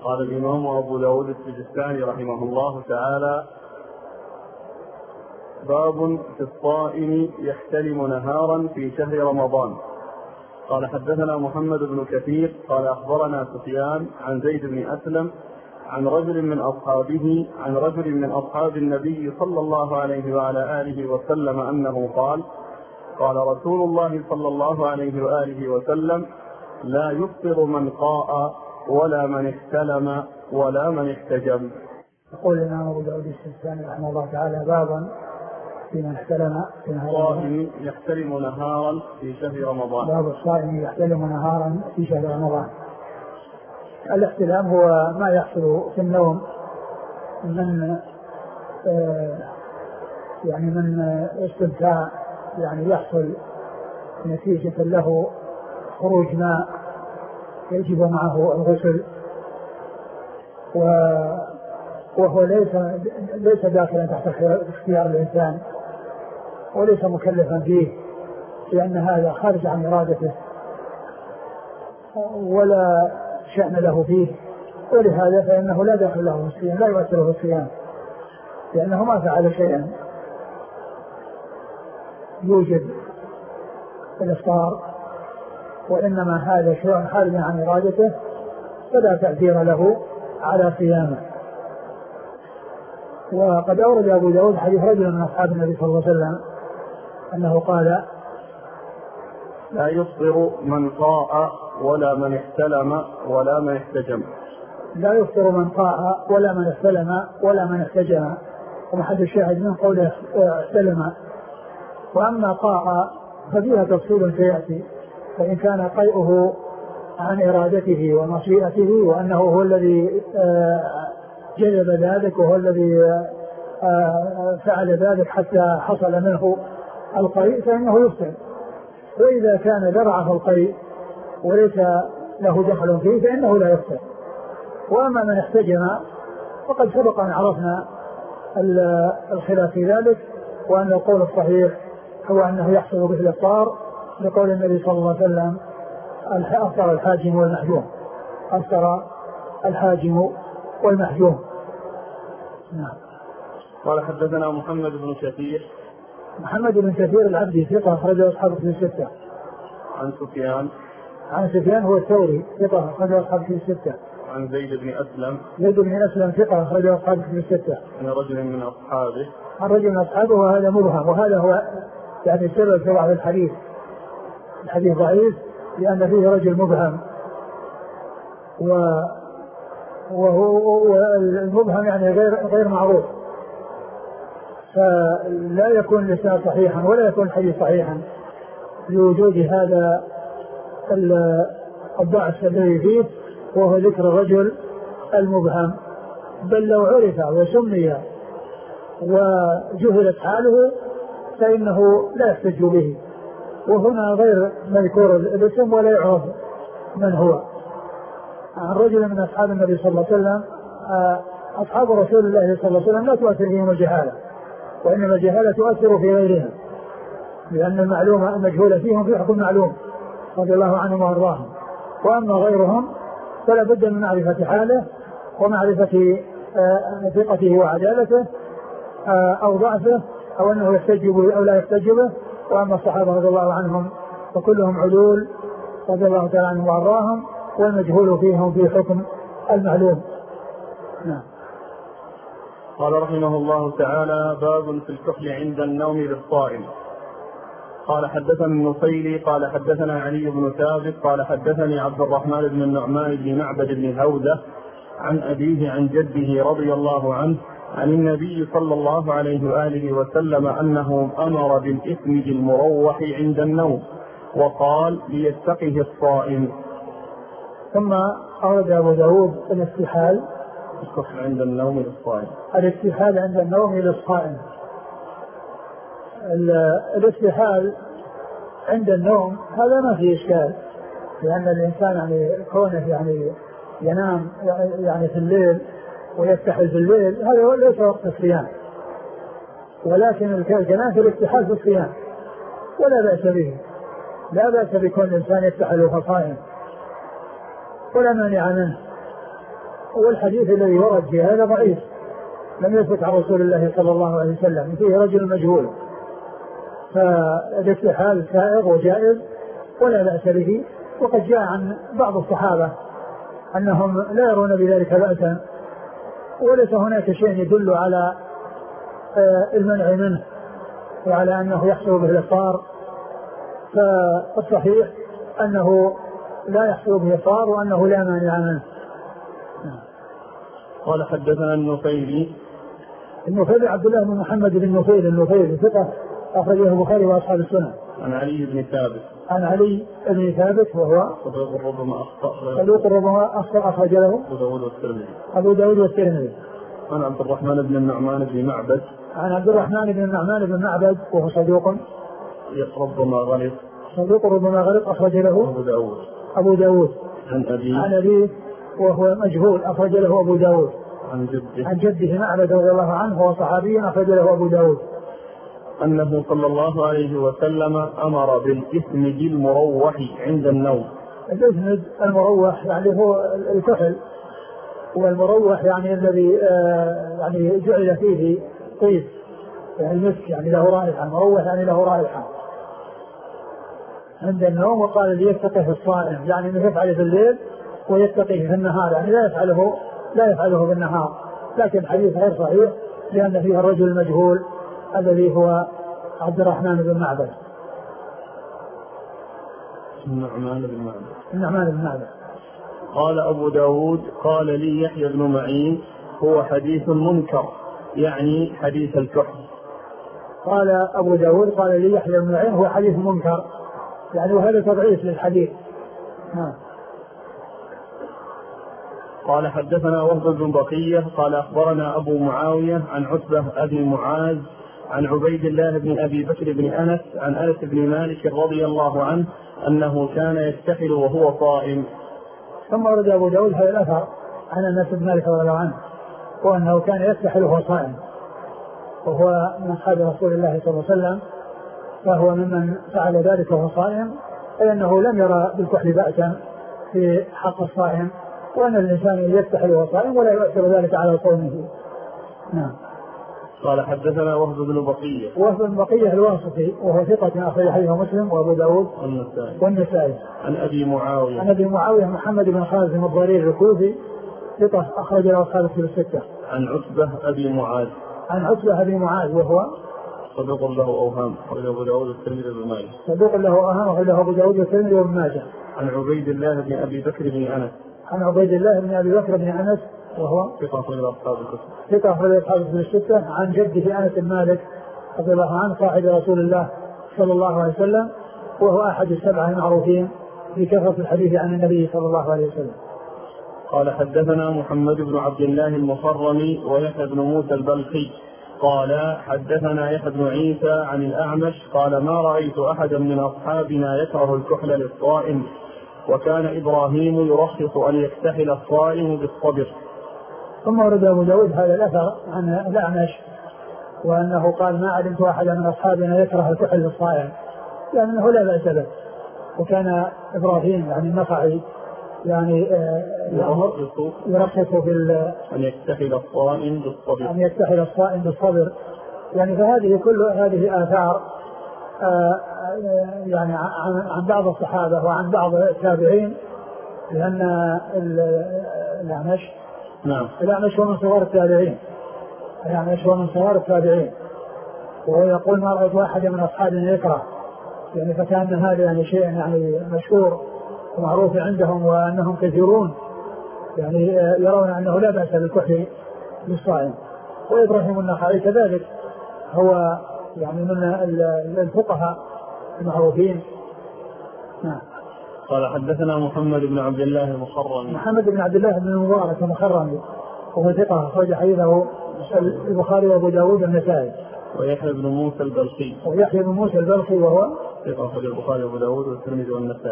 قال الإمام أبو داود السجستاني رحمه الله تعالى: باب في الصائم يحتلم نهارا في شهر رمضان. قال حدثنا محمد بن كثير قال أخبرنا سفيان عن زيد بن أسلم عن رجل من أصحاب النبي صلى الله عليه وعلى آله وسلم أنه قال رسول الله صلى الله عليه وآله وسلم: لا يفطر من قاء ولا من احتلم ولا من احتجم. يقول الإمام أبو داود السجستاني رحمه الله تعالى: بابا في من احتلم في نهار الصائم يحتلم نهارا في شهر رمضان. باب الصائم يحتلم نهارا في شهر رمضان. الاحتلام هو ما يحصل في النوم من من استمتاع، يعني يحصل نتيجة له خروج ماء يجب معه الغسل، وهو ليس داخلا تحت اختيار الإنسان وليس مكلفا فيه، لأن هذا خارج عن إرادته ولا شأن له فيه، ولهذا فإنه لا داخل له في الصيام، لا يؤثر في الصيام، لأنه ما فعل شيئا يوجد الإفطار، وإنما هذا شيء خارج عن إرادته فلا تأثير له على صيامه. وقد أورد أبو داود حديث رجل من أصحاب النبي صلى الله عليه وسلم أنه قال: لا يفطر من قاء ولا من احتلم ولا من احتجم. لا يفطر من قاء ولا من احتلم ولا من احتجم، ومحل الشاهد من قوله احتلم. وأما قاء ففيها تفصيل سيأتي، فإن كان قيئه عن إرادته ومشيئته وأنه هو الذي جلب ذلك وهو الذي فعل ذلك حتى حصل منه القيء فإنه يفطر. وإذا كان درعه القيء وليس له دخل فيه فإنه لا يفطر. وأما من احتجم فقد سبق أن عرفنا الخلاف في ذلك، وأن القول الصحيح هو أنه يحصل به الإفطار لقول النبي صلى الله عليه وسلم: أفطر الحاجم والمحجوم. أفطر الحاجم والمحجوم. نعم. قال حدثنا محمد بن كثير. محمد بن كثير العبدي ثقة أخرجه أصحاب الكتب الستة. عن سفيان هو الثوري ثقة أخرجه أصحاب الكتب الستة. عن زيد بن أسلم ثقة أخرجه أصحاب الكتب الستة. عن رجل من أصحابه. وهذا مبهم، وهذا هو يعني سبب في بعض الحديث ضعيف، لأن فيه رجل مبهم، وهو المبهم يعني غير معروف، فلا يكون الإسناد صحيحا ولا يكون الحديث صحيحا لوجود هذا الضعف الذي فيه، وهو ذكر الرجل المبهم. بل لو عرف وسمي وجهلت حاله فإنه لا يحتج به، وهنا غير مذكور الاسم ولا يعرف من هو. عن رجل من أصحاب النبي صلى الله عليه وسلم: أصحاب رسول الله صلى الله عليه وسلم لا تؤثر فيهم الجهالة، وإنما الجهالة تؤثر في غيرهم، لأن المعلومة المجهولة فيهم في حكم معلوم رضي الله عنهم وأرضاهم. وأما غيرهم فلا بد من معرفة حاله ومعرفة ثقته وعدالته أو ضعفه، أو أنه يحتج به أو لا يحتج به. وأما الصحابة رضي الله عنهم فكلهم عدول رضي الله تعالى عنهم وأرضاهم، والمجهول فيهم في حكم المعلوم. نعم. قال رحمه الله تعالى: باب في الكحل عند النوم للصائم. قال حدثنا النصيري قال حدثنا علي بن ثابت قال حدثني عبد الرحمن بن النعمان بن معبد بن هودة عن أبيه عن جده رضي الله عنه عن النبي صلى الله عليه وآله وسلم أنه أمر بالإثم المروح عند النوم، وقال: ليتقه الصائم. ثم أورد أبو داود الاستحال عند النوم للصائم. الاستحال عند النوم للصائم. الاستحال عند النوم هذا ما فيه إشكال، لأن الإنسان يعني كونه يعني ينام يعني في الليل ويستحل في الليل هذا ليس وقت الصيام، ولكن الكلام في الاستحال في الصيام ولا بأس به، لا بأس بكون الإنسان يستحل وهو صائم ولا مانع منه. والحديث الذي ورد في هذا ضعيف لم يثبت عن رسول الله صلى الله عليه وسلم، فيه رجل مجهول، فالاستحال سائغ وجائز ولا بأس به. وقد جاء عن بعض الصحابة أنهم لا يرون بذلك بأسا، وليس هناك شيء يدل على المنع منه وعلى أنه يحصل به الإفطار، فالصحيح أنه لا يحصل به الإفطار وأنه لا مانع منه. قال حدثنا النفيلي عبد الله بن محمد بن النفيلي ثقة أخرجه البخاري وأصحاب السنن. عن علي بن ثابت وهو صدوق ربما أخطأ أخرج له أبو داود والترمذي. عن عبد الرحمن بن النعمان بن معبد وهو صدوق ربما غلط أخرج له أبو داود. عن أبيه وهو مجهول أخرج له أبو داود. عن جده معبد رضي الله عنه وهو صحابي أخرج له أبو داود. أنه صلى الله عليه وسلم أمر بالإسمد المروح عند النوم. الإسمد المروح يعني هو الكحل، والمروح يعني الذي يعني جعل فيه طيب يعني المسك، يعني له رائحة. المروح يعني له رائحة عند النوم. وقال ليتقيه الصائم، يعني انه يفعله في الليل ويتقيه في النهار، يعني لا يفعله بالنهار. لكن حديث غير صحيح لأن فيه الرجل المجهول الذي هو عبد الرحمن بن معبد. النعمان بن معبد. قال أبو داود قال لي يحيى بن معين هو حديث منكر، يعني حديث الكحل. قال أبو داود قال لي يحيى بن معين هو حديث منكر، يعني وهذا تضعيف للحديث. قال حدثنا وهب بن بقية قال أخبرنا أبو معاوية عن عتبة أبي معاذ عن عبيد الله بن أبي بكر بن أنس عن أنس بن مالك رضي الله عنه أنه كان يستحل وهو صائم. ثم ورد أبو داود هذا الأثر عن أنس بن مالك رضي الله عنه وأنه كان يستحل وهو صائم، وهو من أصحاب رسول الله صلى الله عليه وسلم، فهو ممن فعل ذلك وهو صائم، أي أنه لم يرى بالكحل بأسا في حق الصائم، وأن الإنسان يستحل وهو صائم ولا يؤثر ذلك على صومه. نعم. قال حدثنا وهب بن بقية الواسطي وهو ثقة أخرج حديثه مسلم وأبو داود والنسائي. عن أبي معاوية محمد بن خالد بن الضرير الكوفي ثقة أخرج له أصحاب الكتب الستة. عن عتبة أبي معاذ وهو صدوق له أوهام أخرجه أبو داود والترمذي وابن ماجه. أخرجه أبو داود والترمذي وابن ماجه. عن عبيد الله بن أبي بكر بن أنس وهو ثقة أخرج أصحاب الكتب الستة. عن جده أنس بن مالك رضي الله عنه صاحب رسول الله صلى الله عليه وسلم، وهو أحد السبعة المعروفين بكثرة الحديث عن النبي صلى الله عليه وسلم. قال حدثنا محمد بن عبد الله المصرمي ويحيى بن موسى البلخي قال حدثنا يحيى بن عيسى عن الأعمش قال ما رأيت أحدا من أصحابنا يكره الكحل للصائم، وكان إبراهيم يرخص أن يكتحل الصائم بالصبر. ثم ورد أبو داود هذا الأثر عن الأعمش وأنه قال ما علمت أحدا من أصحابنا يكره الكحل للصائم، لأنه لا بأس به. وكان إبراهيم يعني النخعي يعني يرخص في أن يكتحل الصائم بالصبر. يعني فهذه كل هذه آثار يعني عن بعض الصحابة وعن بعض التابعين، لأن الأعمش هو من صغار التابعين. وهو يقول ما رأيت واحد من أصحابنا يكره، يعني فكان هذا يعني شيء يعني مشهور ومعروف عندهم، وأنهم كثيرون يعني يرون أنه لا بأس بالكحل للصائم. وإبراهيم النخعي كذلك هو يعني من الفقهاء المعروفين. نعم. قال حدثنا محمد بن عبد الله بن المبارك المخرمي وهو ثقة أخرج حديثه البخاري وأبو داود والنسائي. ويحيى بن موسى البلخي وهو ثقة أخرج البخاري وأبو داود والترمذي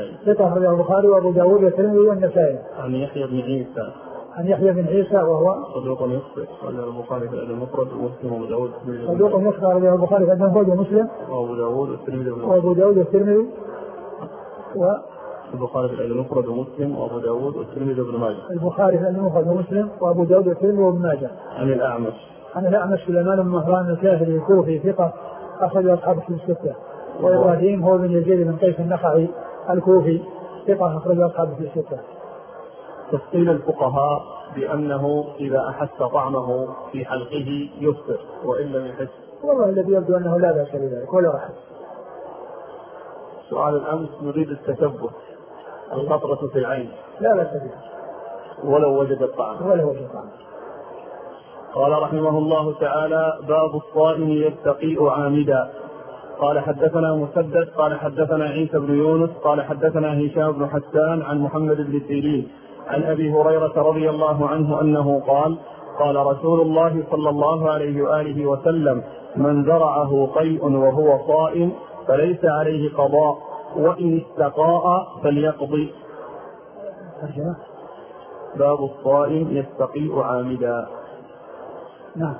والنسائي. عن يحيى بن عيسى وهو صدوق يخطئ أخرجه البخاري في الأدب المفرد ومسلم وأبو داود البخاري في الأدب المفرد ومسلم وأبو داود والترمذي البخاري في الأدب المفرد ومسلم وأبو داود والترمذي وابن ماجه. البخاري في الأدب المفرد ومسلم وأبو داود والترمذي وابن ماجه. عن الأعمش. عن الأعمش سليمان بن مهران الكاهلي الكوفي ثقة أخرج أصحاب الكتب الستة. وإبراهيم هو بن يزيد بن قيس النخعي الكوفي ثقة أخرج أصحاب الكتب الستة. تفصيل الفقهاء بأنه إذا أحس طعمه في حلقه يفطر وإن لم يحس. والله الذي يبدو أنه لا بأس بذلك ولا رحل. سؤال الأمس نريد التثبت القطرة في العين لا بأس بها ولو وجد الطعم. قال رحمه الله تعالى: باب الصائم يستقيء عامدا. قال حدثنا مسدد قال حدثنا عيسى بن يونس قال حدثنا هشام بن حسان عن محمد بن سيرين عن أبي هريرة رضي الله عنه أنه قال: قال رسول الله صلى الله عليه وآله وسلم: من ذرعه قيء وهو صائم فليس عليه قضاء وإن استقاء فليقضي. باب الصائم يستقيء عامدا. نعم.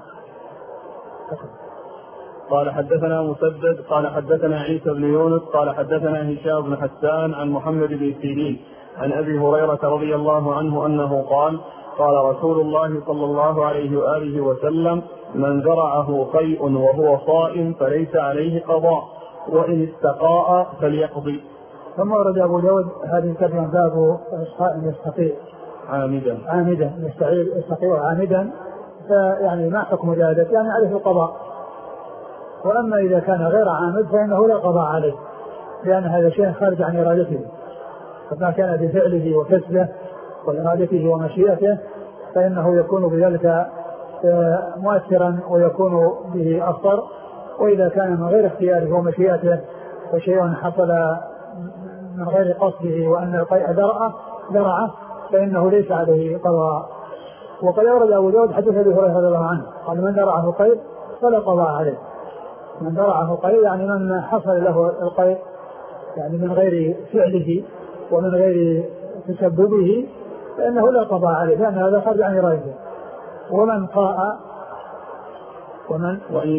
قال حدثنا مسدد قال حدثنا عيسى بن يونس قال حدثنا هشام بن حسان عن محمد بن سيرين عن أبي هريرة رضي الله عنه أنه قال: قال رسول الله صلى الله عليه وآله وسلم: من ذرعه قيء وهو صائم فليس عليه قضاء وإن استقاء فليقضي. ثم ورد أبو داود هذه الترجمة: باب الصائم يستقيء عامدا يستقيء عامدا. فيعني ما حكم ذلك؟ يعني عليه القضاء. وأما إذا كان غير عامد فإنه لا قضاء عليه، لأن هذا شيء خارج عن إرادته. فما كان بفعله وكسبه وإرادته ومشيئته فإنه يكون بذلك مؤثرا ويكون به أفضل. وإذا كان من غير اختياره ومشيئته وشيء حصل من غير قصده وأن القيء درعه فإنه ليس عليه قضاء. وقد أورد أبو داود حديث أبي هريرة رضي الله عنه قال: من درعه قيء فلا قضاء عليه. من درعه قيء يعني من حصل له القيء يعني من غير فعله ومن غير تسببه فإنه لا قضاء عليه، لأن هذا خارج عن إرادته. ومن قاء وإن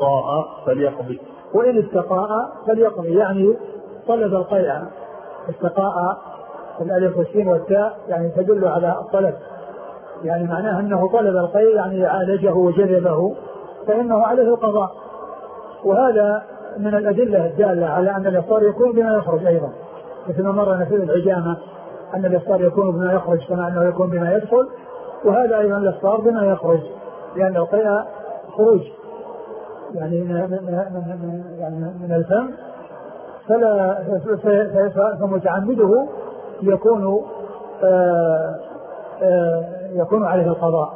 استقاء فليقضي يعني طلب القيء. استقاء الألف والسين والتاء يعني تدل على الطلب، يعني معناه أنه طلب القيء يعني عالجه وجذبه فإنه عليه القضاء. وهذا من الأدلة الدالة على أن الإفطار يكون بما يخرج أيضا، مثل ما مرنا في العجامة أن الإفطار يكون بما يخرج كما أنه يكون بما يدخل، وهذا أيضا الإفطار بما يخرج، لأن القيء خروج يعني من الفم، فمتعمده يكون عليه القضاء.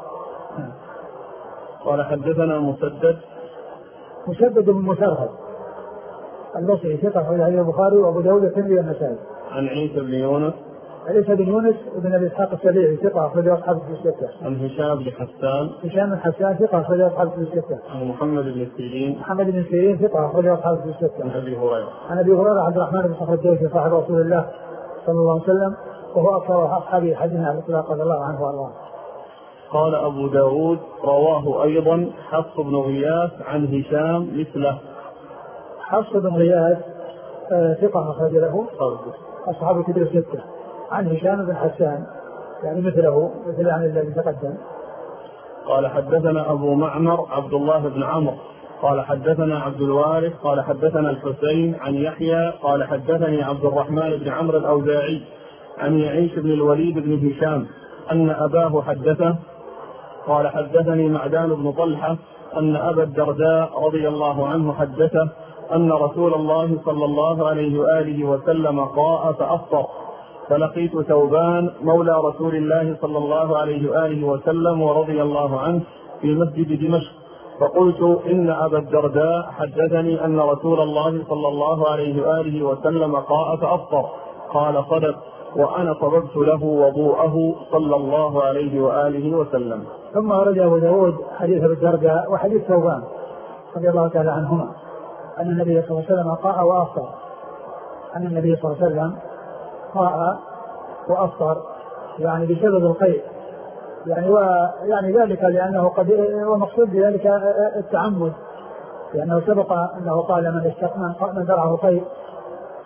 قال حدثنا مسدد بن مسرهد البصري ثقة أخرج حديث البخاري وأبو داود والترمذي والنسائي. عن عيسى بن يونس بن أبي إسحاق السبيعي ثقة أخرج أصحاب الكتب الستة. عن هشام بن حسان ثقة أخرج أصحاب الكتب الستة. عن محمد بن سيرين ثقة أخرج أصحاب الكتب الستة. عن أبي هريرة عبد الرحمن بن صخر الدوسي صاحب رسول الله صلى الله عليه وسلم وهو أكثر أصحابه حديثا على الإطلاق رضي الله عنه وأرضاه. قال أبو داود: رواه أيضا حفص بن غياث عن هشام مثله. حفص بن غياث ثقة أخرج له أصحاب الكتب الستة. عن هشام بن حسان يعني مثله مثل عن الذي تقدم. قال حدثنا أبو معمر عبد الله بن عمرو قال حدثنا عبد الوارث قال حدثنا الحسين عن يحيى قال حدثني عبد الرحمن بن عمرو الأوزاعي عن يعيش بن الوليد بن هشام أن أباه حدثه قال حدثني معدان بن طلحة أن أبا الدرداء رضي الله عنه حدثه أن رسول الله صلى الله عليه وآله وسلم قاء فأفطر، فلقيت ثوبان مولى رسول الله صلى الله عليه وآله وسلم ورضي الله عنه في مسجد دمشق، فقلت: إن أبا الدرداء حدثني أن رسول الله صلى الله عليه وآله وسلم قاء فأفطر. قال: صدق، وأنا صببت له وضوءه صلى الله عليه وآله وسلم. ثم أرد أبو داود حديث أبي الدرداء وحديث ثوبان رضي الله تعالى عنهما أن النبي صلى الله عليه وسلم قاء وأفطر، أن النبي صلى الله عليه وسلم قاء وأفطر يعني بسبب القيء، يعني ذلك لأنه قد ومقصود بذلك التعمد، لأنه سبق أنه قال: من درعه قيء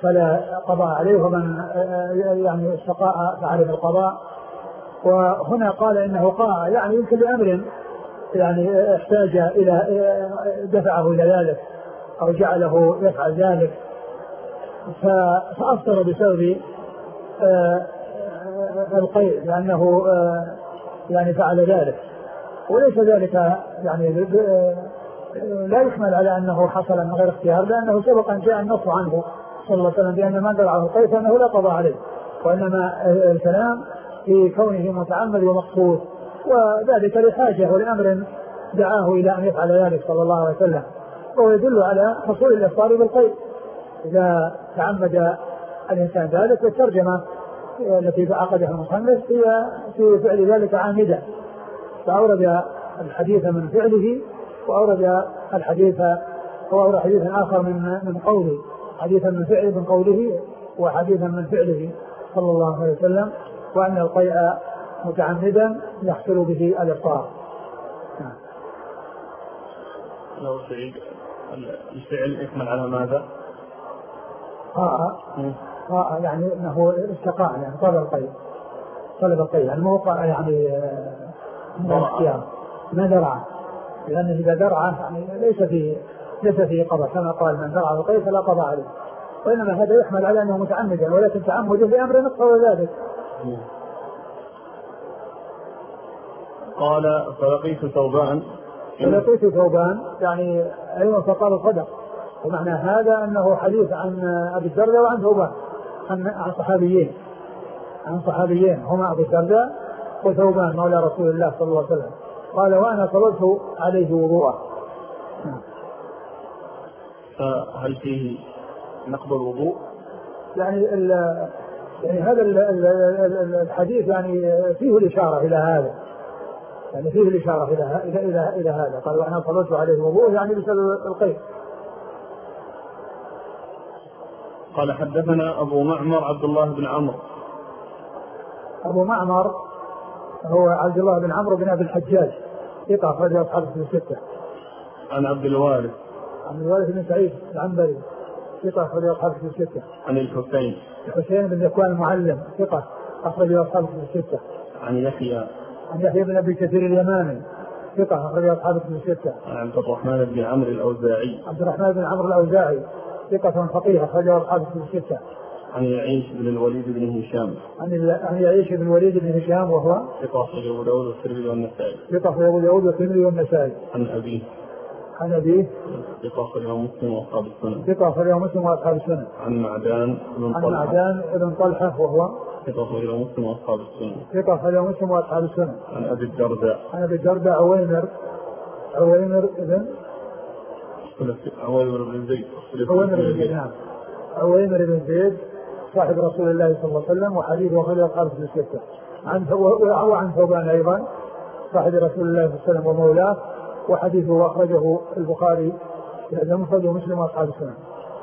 فلا قضاء عليه، ومن يعني استقاء فعليه القضاء. وهنا قال إنه قاع يعني يمكن لأمر يعني احتاج إلى دفعه إلى ذلك أو جعله يفعل ذلك، فأفطر بسبب القيء لأنه يعني فعل ذلك. وليس ذلك يعني لا يحمل على أنه حصل من غير اختيار، لأنه سبق أن جاء النص عنه صلى الله عليه وسلم بأن من درعه القيء فإنه لا قضاء عليه، وإنما الكلام في كونه متعمد ومقصود، وذلك لحاجة ولأمر دعاه إلى أن يفعل ذلك صلى الله عليه وسلم. وهو يدل على حصول الإفطار بالقيء إذا تعمد الإنسان ذلك. والترجمة التي عقدها المصنف هي في فعل ذلك عامدا، فأورد الحديث من فعله وأورد الحديث وأورد حديثا آخر من قوله، حديثا من فعله من قوله وحديثا من فعله صلى الله عليه وسلم، وأن القيء متعمدا يحصل به الإفطار. لو سعيد الفعل يحمل على ماذا؟ يعني انه استقاء يعني طلب القيء يعني موقع يعني من الاختيار ما درعه، لأنه إذا درعه يعني ليس فيه قضاء، كما قال من درعه القيء فلا قضاء عليه، وإنما هذا يحمل على أنه متعمدا، ولكن تعمده لأمر نقصه ذلك. قال فلقيت ثوبان يعني أيضا فقال صدق، ومعنى هذا أنه حديث عن أبي الدرداء وعن ثوبان عن صحابيين هما أبو الدرداء وثوبان مولى رسول الله صلى الله عليه وسلم. قال وأنا صليت عليه وضوءه. فهل فيه نقض الوضوء؟ يعني هذا الحديث يعني فيه الإشارة إلى هذا، يعني فيه الإشارة إلى هذا. قال وأنا صليت عليه وضوءه يعني بسبب القيء. قال حدثنا أبو معمر عبد الله بن عمرو. أبو معمر هو عبد الله بن عمرو بن أبي الحجاج ثقة أخرج أصحاب الستة. عن عبد الوارث بن سعيد العنبري ثقة أخرج أصحاب الستة. عن الحسين بن ذكوان المعلم ثقة أخرج أصحاب الستة. عن يحيى بن أبي كثير اليماني ثقة أخرج أصحاب الستة. عن عبد الرحمن بن عمرو الأوزاعي ثقة فقيه أخرج أصحاب الستة. عن يعيش بن الوليد بن هشام وهو ثقة أخرج أبو داود والترمذي والنسائي. عن أبيه ثقة أخرج مسلم وأصحاب السنن. عن معدان بن طلحة وهو ثقة أخرج مسلم وأصحاب السنن. عن أبي الدرداء عويمر بن زيد صاحب رسول الله صلى الله عليه وسلم وحديثه أخرج أصحاب الستة. عن ثوبان أيضا صاحب رسول الله صلى الله عليه وسلم ومولاه، وحديثه أخرجه البخاري المفرد ومسلم وأصحاب السنن.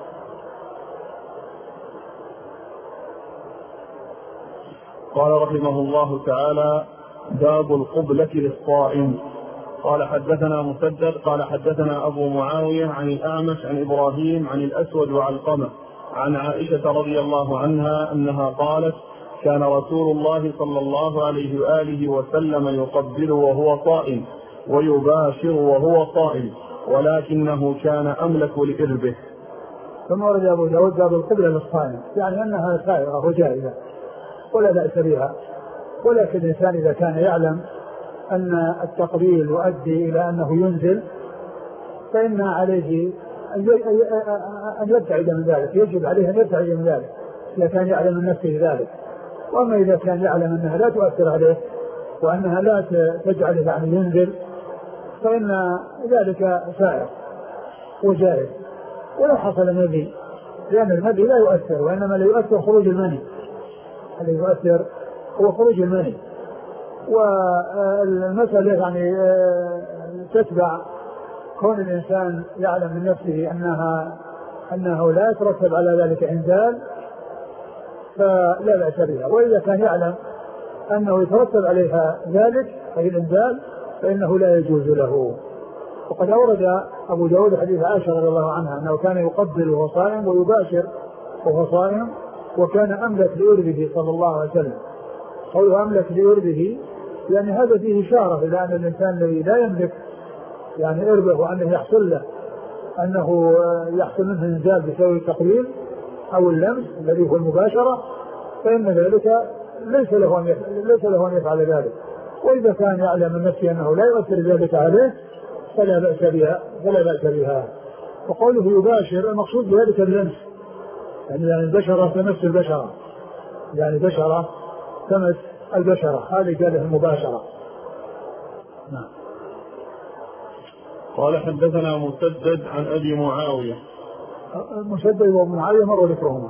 قال رحمه الله تعالى باب القبلة للصائم. قال حدثنا مسدد قال حدثنا أبو معاوية عن الأعمش عن إبراهيم عن الأسود وعلقمة عن عائشة رضي الله عنها أنها قالت كان رسول الله صلى الله عليه وآله وسلم يقبل وهو صائم ويباشر وهو صائم ولكنه كان أملك لإربه. ثم ورد أبو داود باب القبلة للصائم، يعني أنها سائغة وجائزة ولا بأس بها، ولكن الإنسان إذا كان يعلم أن التقبيل يؤدي إلى أنه ينزل فإن عليه أن يبتعد من ذلك، يجب عليه أن يبتعد من ذلك إذا كان يعلم من نفسه ذلك. وأما إذا كان يعلم أنها لا تؤثر عليه وأنها لا تجعله يعني ينزل فإن ذلك سائر وجائز ولا حصل المذي، لأن المذي لا يؤثر، وإنما لا يؤثر خروج المني، الذي يؤثر هو خروج المني. والمسألة يعني تتبع كون الإنسان يعلم من نفسه أنه لا يترتب على ذلك إنزال فلا بأس بها، وإذا كان يعلم أنه يترتب عليها ذلك أي الإنزال فإنه لا يجوز له. وقد أورد أبو داود حديث عائشة رضي الله عنها أنه كان يقبل وهو صائم ويباشر وهو صائم، وكان أملك لإربه صلى الله عليه وسلم. قوله أملك لإربه يعني هذا فيه إشارة إلى أن الإنسان الذي لا يملك يعني إربه وأنه يحصل له أنه يحصل منه إنزال بسبب التقليل أو اللمس الذي هو المباشرة، فإن ذلك ليس له أن يفعل ذلك. وإذا كان يعلم من نفسه أنه لا يؤثر ذلك عليه فلا بأس بها. وقوله يباشر المقصود بذلك اللمس، يعني البشرة تمس البشرة، يعني بشرة تمس البشرة، هذه كانت المباشرة. نعم. قال حدثنا مسدد عن أبي معاوية. مسدد ومعاوية مروا ذكرهما.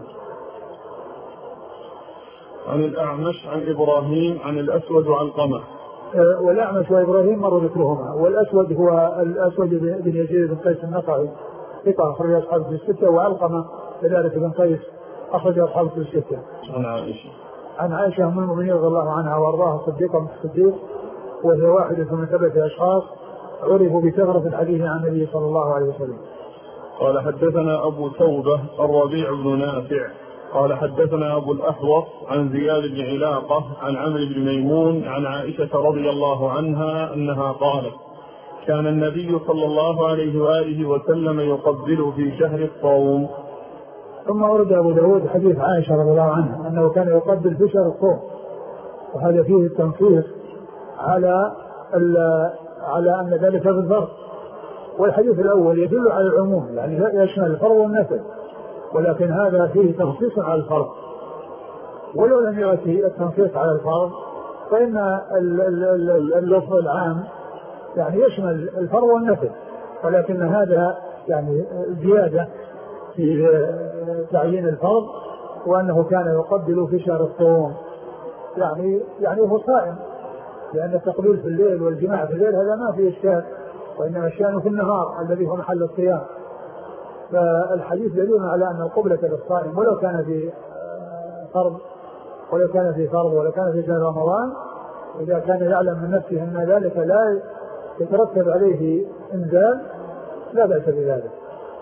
عن الأعمش عن إبراهيم عن الأسود وعلقمة. والأعمش وإبراهيم مروا ذكرهما. والأسود هو الأسود بن يزيد بن قيس النقعي ثقة أخرج أصحابه في الستة، وعلقمة كذلك بن قيس أخرج أصحابه في الستة. عن عائشة أم المؤمنين رضي الله عنها وأرضاها صديقة الصديق، وهي واحدة من ثلاثة أشخاص عرفوا بكثرة الحديث عن النبي صلى الله عليه وسلم. قال حدثنا أبو توبة الربيع بن نافع قال حدثنا أبو الأحوص عن زياد بن علاقة عن عمرو بن ميمون عن عائشة رضي الله عنها أنها قالت: كان النبي صلى الله عليه وآله وسلم يقبل في شهر الصوم. ثم ورد أبو داود حديث عائشة رضي الله عنها أنه كان يقبل في شهر الصوم، وهذا فيه التنصيص على أن ذلك في الفرض. والحديث الأول يدل على العموم، يعني يشمل الفرض والنفل، ولكن هذا فيه تنصيص على الفرض. ولو لم يأتي التنصيص على الفرض فإن اللفظ العام يعني يشمل الفرض والنفل، ولكن هذا يعني زيادة في تعيين الفرض، وأنه كان يقبل في شهر الصوم، يعني هو صائم، لأن التقبيل في الليل والجماع في الليل هذا ما فيه إشكال، وإنما الشأن في النهار الذي هو محل الصيام. فالحديث دليل على أن القبلة للصائم ولو كان في فرض ولو كان في شهر رمضان، إذا كان يعلم من نفسه أن ذلك لا يترتب عليه إنزال لا بأس بذلك.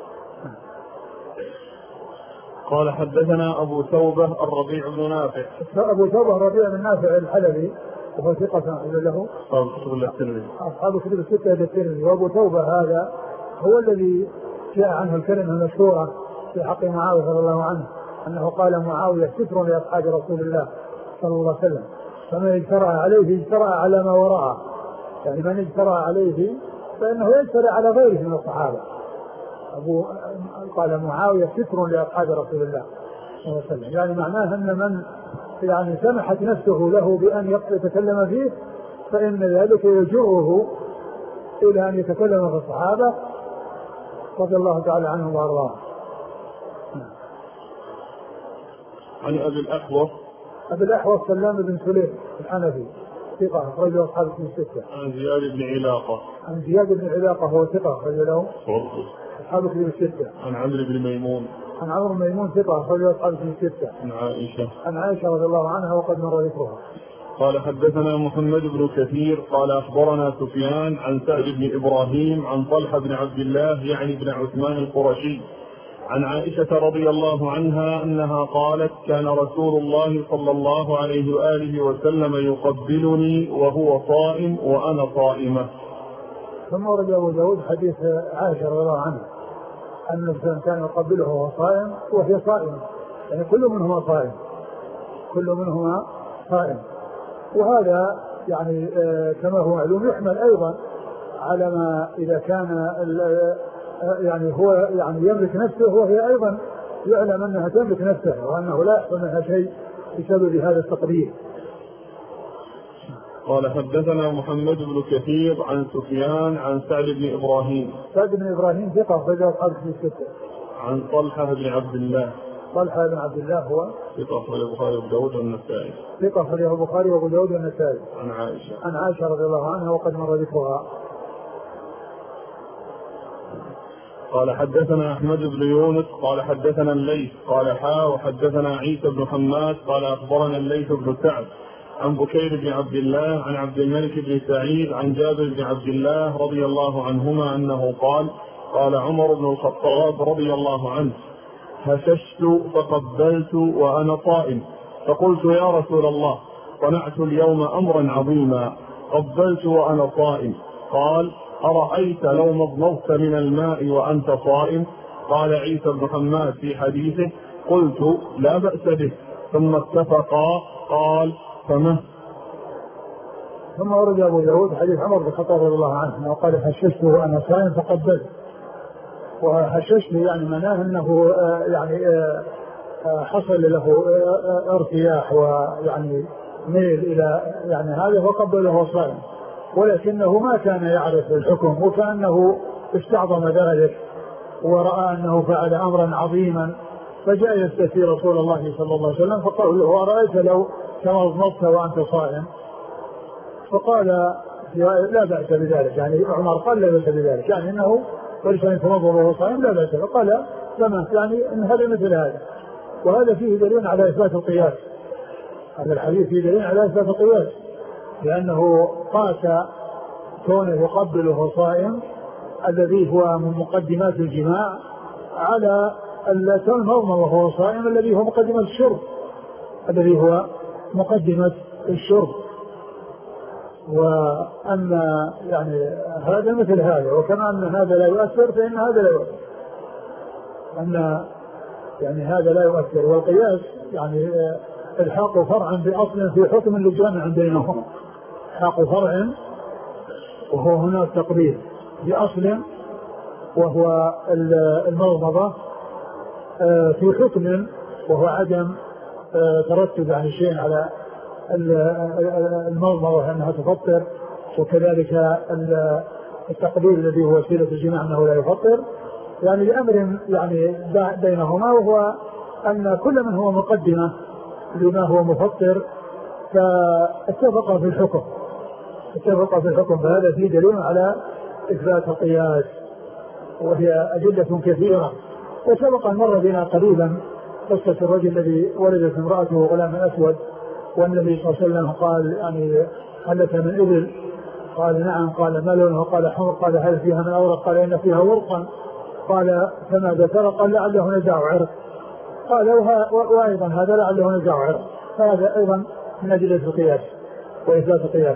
قال حدثنا أبو توبة الربيع بن نافع. أبو توبة الربيع بن نافع الحلبي وهو ثقة له أصحاب كتب الستة الترمذي. وأبو توبة هذا هو الذي جاء عنه الكلمة المشهورة في حق معاوية رضي الله عنه أنه قال: معاوية ستر لأصحاب رسول الله صلى الله عليه وسلم، فمن اجترأ عليه اجترأ على ما وراءه، يعني من اجترأ عليه فإنه يجترأ على غيره من الصحابة. قال معاوية ستر لأصحاب رسول الله صلى الله عليه وسلم، يعني معناه أن من يعني سمحت نفسه له بأن يتكلم فيه فإن ذلك يجره إلى أن يتكلم في الصحابة رضي الله تعالى عنهم وأرضاهم. عن أبي الأحوص سلام بن سليم الحنفي ثقة أخرجه أصحابه في الستة. عن زياد بن علاقة هو ثقة أخرجه أصحابه في الستة. عن عمرو بن ميمون ثقة أخرجه أصحابه في الستة. عن عائشة رضي الله عنها وقد مر ذكرها. قال حدثنا محمد بن كثير قال أخبرنا سفيان عن سعد بن إبراهيم عن طلحة بن عبد الله يعني بن عثمان القرشي عن عائشة رضي الله عنها أنها قالت: كان رسول الله صلى الله عليه وآله وسلم يقبلني وهو صائم وأنا صائمة. ثم ورد أبو داود حديث عائشة رضي الله عنها أن الإنسان كان يقبله وهو صائم وهي صائمة، يعني كل منهما صائم. وهذا يعني كما هو معلوم يحمل أيضا على ما إذا كان يعني هو يعني يملك نفسه وهي أيضا يعلم أنها تملك نفسها وأنه لا يحصل منها شيء بسبب هذا التقدير. قال حدثنا محمد بن كثير عن سفيان عن سعد بن إبراهيم ثقة أخرجه أصحابه في الستة. عن طلحة بن عبد الله هو ثقة أخرجه البخاري وأبو داود والنسائي. ثقة أخرجه البخاري وأبو داود والنسائي. عن عائشة رضي الله عنها وقد مر ذكرها. قال حدثنا أحمد بن يونس قال حدثنا الليث قال وحدثنا عيسى بن حماد قال أخبرنا الليث بن سعد عن بكير بن عبد الله عن عبد الملك بن سعيد عن جابر بن عبد الله رضي الله عنهما أنه قال: قال عمر بن الخطاب رضي الله عنه: هششت فقبلت وأنا صائم، فقلت يا رسول الله صنعت اليوم أمرا عظيما، قبلت وأنا صائم. قال أرأيت لو مضمضت من الماء وأنت صائم؟ قال عيسى بن حماد في حديثه قلت لا بأس به، ثم اتفقا. قال فمه. ثم ورد أبو داود حديث عمر بن الخطاب رضي الله عنه وقال حششته وأنا صائم فقبلت. وحششته يعني معناه أنه حصل له ارتياح ويعني ميل إلى يعني هذا فقبله وهو صائم، ولكنه ما كان يعرف الحكم، وكأنه استعظم ذلك ورأى أنه فعل أمرا عظيما، فجاء يستفتي رسول الله صلى الله عليه وسلم فقال له أرأيت لو تمضمضت وأنت صائم؟ فقال لا بأس بذلك، يعني عمر قال لا بأس بذلك، يعني أنه وليس يتمضمض وهو صائم لا بأس. فقال فما يعني أن هذا مثل هذا. وهذا فيه دليل على إثبات القياس، هذا الحديث فيه دليل على إثبات القياس، لأنه قاس كونه يقبل وهو صائم الذي هو من مقدمات الجماع على المضمض وهو صائم الذي هو مقدمة الشرب، الذي هو مقدمة الشرب. وأن يعني هذا مثل هذا، وكما أن هذا لا يؤثر فإن هذا لا يؤثر، أن يعني هذا لا يؤثر. والقياس يعني الحاق فرعا بأصل في حكم للجامع بينهما، حاق فرع وهو هنا التقرير بأصل وهو المضمضة في حكم وهو عدم ترتب عن شيء على المضمضة أنها تفطر، وكذلك التقرير الذي هو وسيلة الجماع أنه لا يفطر، يعني لأمر يعني بينهما، وهو أن كل من هو مقدمة لما هو مفطر فاتفق في الحكم، فهذا فيه دليل على إثبات القياس، وهي أدلة كثيرة. وسبق أن مر بنا قريبا قصة الرجل الذي ولدت امرأته غلاما أسود، والنبي صلى الله عليه وسلم قال يعني هل من إبل؟ قال نعم. قال ما لونه؟ قال حمر. قال هل فيها من أورق؟ قال إن فيها ورقا. قال فماذا ترى؟ قال لعله نزاع عرق. قال وأيضا هذا لعله نزاع عرق. فهذا أيضا من أدلة القياس وإثبات القياس.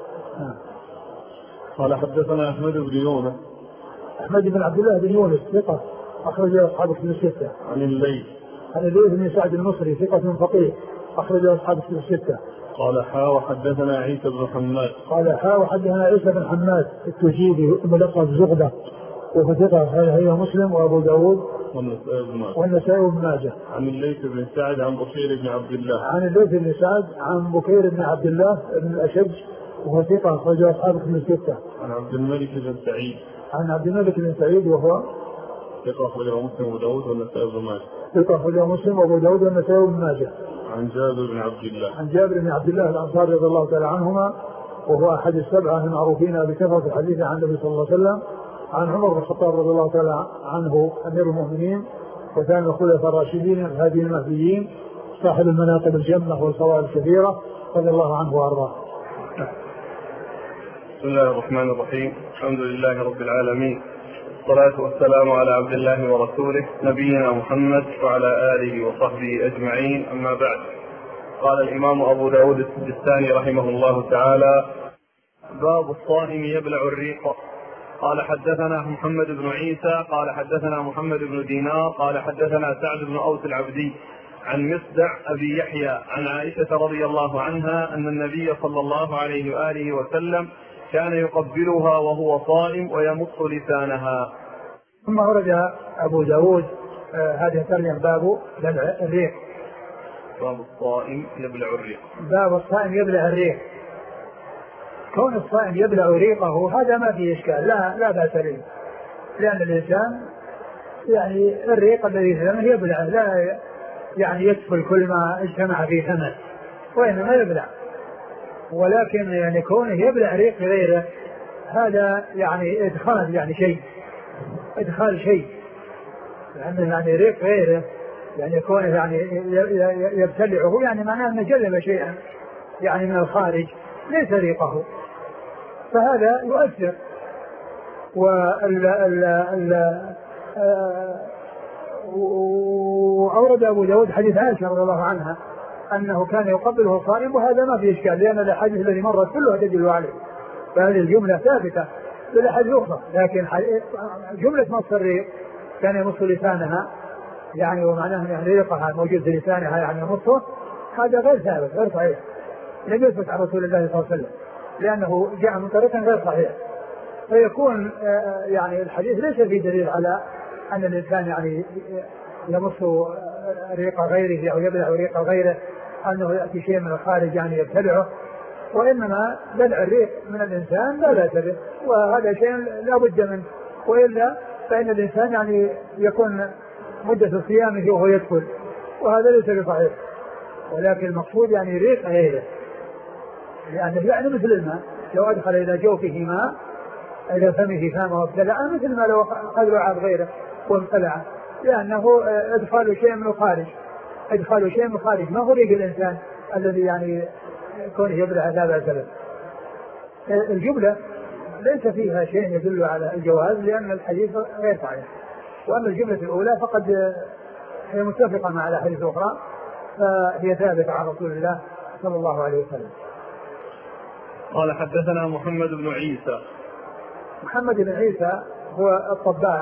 قال حدثنا أحمد بن يونس، أحمد بن عبد الله بن يونس ثقة أخرج أصحاب كتب الستة. عن الليث بن سعد المصري ثقة فقيه أخرج أصحاب كتب الستة. قال وحدثنا عيسى بن حماد، وحدثنا عيسى بن حماد التجيبي ملقب زغدة وهو ثقة هي مسلم وأبو داود والنسائي وابن ماجه. عن الليث بن سعد عن بكير بن عبد الله، عن بكير بن عبد الله بن الأشج وهو ثقة أخرج أصحاب كتب الستة. عن عبد الملك بن سعيد وهو ثقة أخرجه مسلم وأبو داود والنسائي وابن ماجه. عن جابر بن عبد الله الأنصاري رضي الله تعالى عنهما، وهو أحد السبعة المعروفين بكثرة الحديث عن النبي صلى الله عليه وسلم. عن عمر بن الخطاب رضي الله تعالى عنه أمير المؤمنين وكان الخلفاء الراشدين الهاديين المهديين صاحب المناقب الجمة والفوائد الكثيرة رضي الله عنه وأرضاه. بسم الله الرحمن الرحيم. الحمد لله رب العالمين، والصلاة والسلام على عبد الله ورسوله نبينا محمد وعلى آله وصحبه أجمعين، أما بعد. قال الإمام أبو داود السجستاني رحمه الله تعالى: باب الصائم يبلع الريق. قال حدثنا محمد بن عيسى قال حدثنا محمد بن دينار قال حدثنا سعد بن أوس العبدي عن مصدع أبي يحيى عن عائشة رضي الله عنها أن النبي صلى الله عليه وآله وسلم كان يقبلها وهو صائم ويمص لسانها. ثم ورد أبو داود هذه الترجمة باب بلع الريق. باب الصائم يبلع الريق. باب الصائم يبلع الريق. كون الصائم يبلع ريقه هذا ما فيه إشكال، لا بأس به، لأن الإنسان يعني الريق الذي فيه يبلع، لا يعني يدخل كل ما اجتمع في فمه، وإنما يبلع. ولكن يعني كونه يبلع ريق غيره هذا يعني إدخال شيء لأنه يعني ريق غيره يعني كونه يعني يبتلعه، يعني معناه أنه جلب شيئا يعني من الخارج ليس ريقه، فهذا يؤثر. وأورد أبو داود حديث عائشة رضي الله عنها أنه كان يقبله صائم، وهذا ما فيه إشكال لأن الأحاديث التي مرت كلها تدل عليه، فهذه الجملة ثابتة بالأحاديث الأخرى. لكن جملة مص الريق كان يمص لسانها يعني ومعناه يعني ريقها موجود في لسانها يعني يمصه، هذا غير ثابت غير صحيح، لم يثبت عن رسول الله صلى الله عليه وسلم لأنه جاء من طريق غير صحيح. فيكون يعني الحديث ليس فيه دليل على أن الإنسان يعني يمص ريق غيره أو يبلع ريق غيره، أنه يأتي شيء من الخارج يعني يبتلعه، وإنما بلع الريق من الإنسان لا بأس به، وهذا شيء لا بد منه، وإلا فإن الإنسان يعني يكون مدة صيامه وهو يدخل، وهذا ليس بصحيح. ولكن المقصود يعني ريق غيره، لأنه يعني مثل الماء لو أدخل إلى جوفه ماء إلى فمه فامه وابتلعه مثل ما لو أخذ لعاب غيره وابتلعه، لأنه إدخال شيء من الخارج، إدخال شيء من الخارج ما هو ريق الإنسان الذي يعني كونه يبلع لا بأس به. الجملة ليس فيها شيء يدل على الجواز لأن الحديث غير صحيح، وأما الجملة الأولى فقد هي متفقة مع الأحاديث الأخرى فهي ثابتة عن رسول الله صلى الله عليه وسلم. قال حدثنا محمد بن عيسى. محمد بن عيسى هو الطباع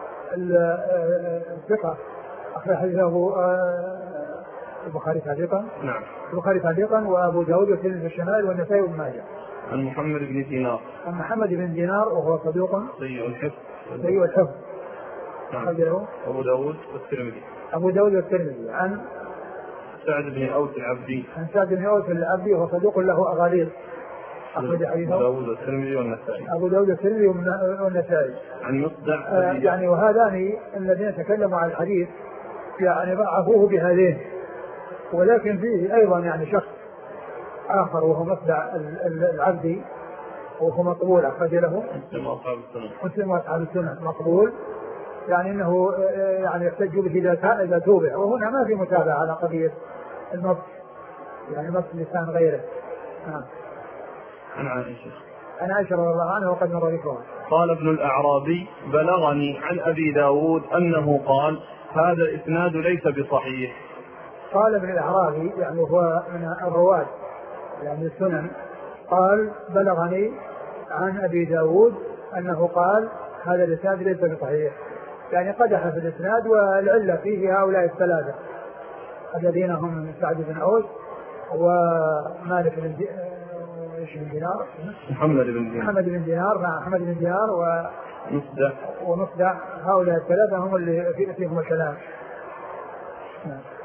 الثقة، أخرج حديثه البخاري تعليقا. نعم. البخاري تعليقا وأبو داود والترمذي في الشمال والنسائي وابن ماجه. عن محمد بن دينار. عن محمد بن دينار وهو صدوق سيء الحفظ. سيء الحفظ. نعم. أبو داود والترمذي. أبو داود والترمذي. عن سعد بن أوس العبدي. عن سعد بن أوس العبدي وهو صدوق له أغاليل. أخرج حديثه أبو داود والترمذي والنسائي. أبو داود والترمذي والنسائي. عن مصدع. يعني وهذان الذين تكلموا عن الحديث يعني ضعفوه بهذين، ولكن فيه أيضا يعني شخص آخر وهو مصدع العبدي وهو مقبول، أخرج له مسلم وأصحاب السنة مقبول، يعني أنه يعني يحتج به إذا توبع، وهنا ما في متابعة على قضية النص يعني نص لسان غيره. عن عائشة. عن عائشة رضي الله عنها وقد مر ذكرها. قال ابن الأعرابي بلغني عن أبي داود أنه قال هذا الإسناد ليس بصحيح. قال ابن الأعرابي يعني هو من الرواة يعني السنن، قال بلغني عن أبي داود أنه قال هذا الإسناد ليس بصحيح، يعني قدح في الإسناد، والعلة فيه هؤلاء الثلاثة الذين هم سعد بن أوس ومالك بن دينار محمد بن دينار مع محمد بن دينار ومصدع، هؤلاء الثلاثة هم اللي فيهم الكلام.